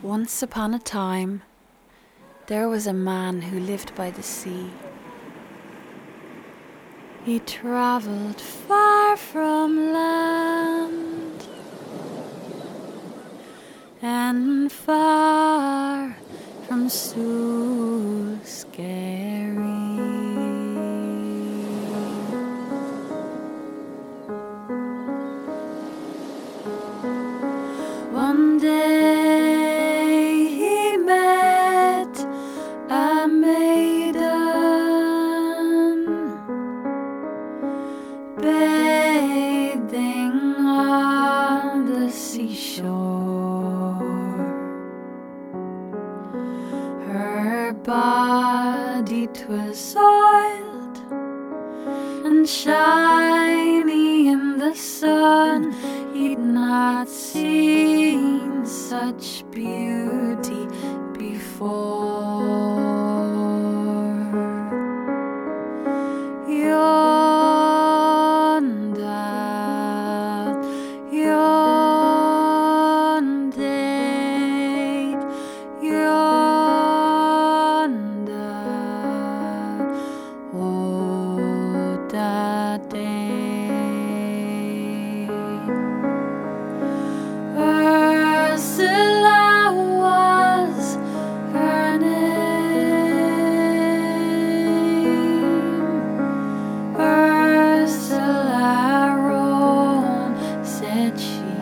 Once upon a time, there was a man who lived by the sea. He travelled far from land and far from Suscary. One day he met a maiden bathing on the seashore. Her body 'twas soiled and shiny in the sun. He'd not seen such beauty before. Ursula was her name. Ursula Rowan, said she.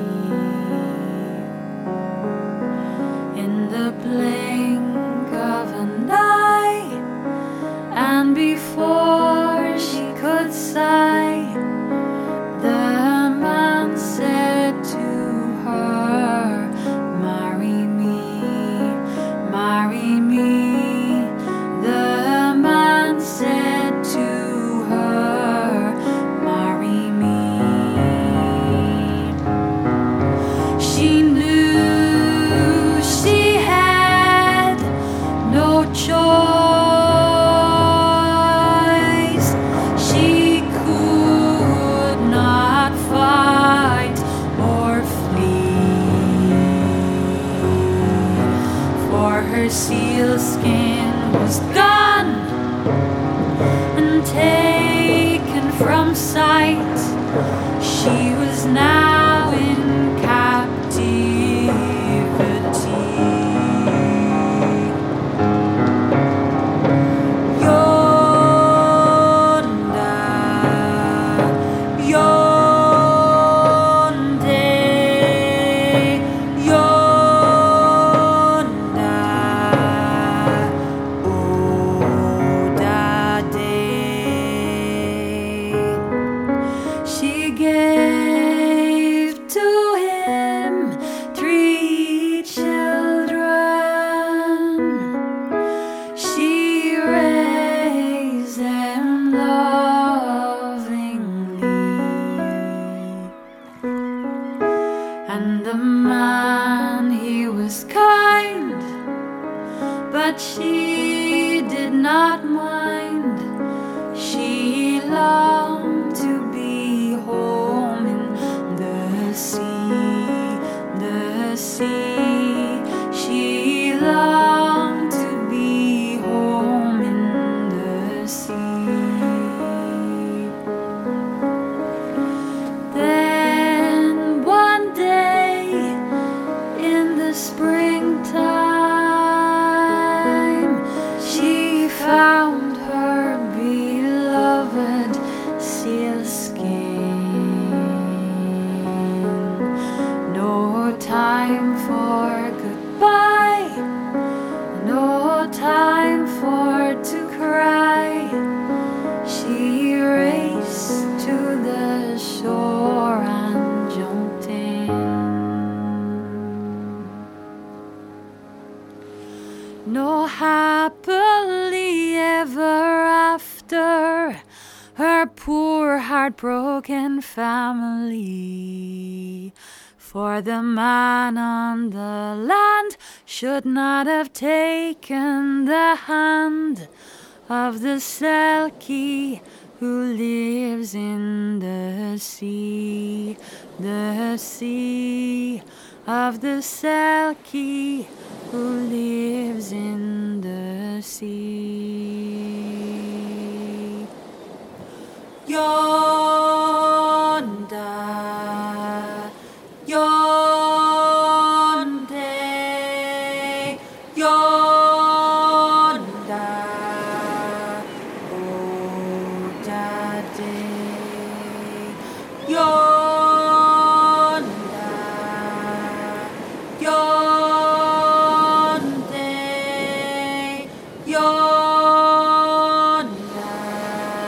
In the blink of an eye, and before she could sigh, the man said to her, marry me, marry me. The man said to her, marry me. She knew she had no choice. She could not fight or flee, for her sealskin was gone and taken from sight. She was now in captivity. She gave to him 3 children. She raised them lovingly, and the man, he was kind, but she did not mind. She longed to be home in the sea, the sea. She longed to be home in the sea. Then one day in the springtime, she found her beloved sealskin. No time for goodbye, no time for to cry. She raced to the shore and jumped in. No happily ever after, her poor heartbroken family. For the man on the land should not have taken the hand of the Selkie who lives in the sea, the sea. of the Selkie who lives in the sea. Yonder, yonder, yonder, oh daddy, yonder, yonder, yonder,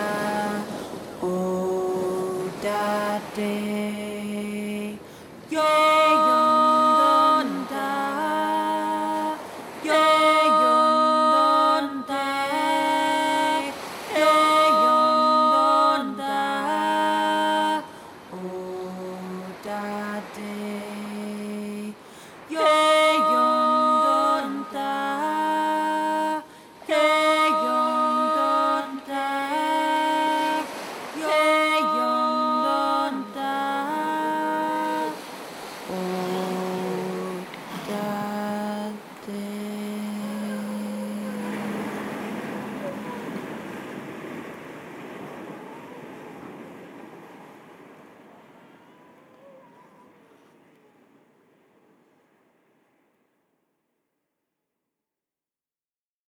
oh daddy, yonder.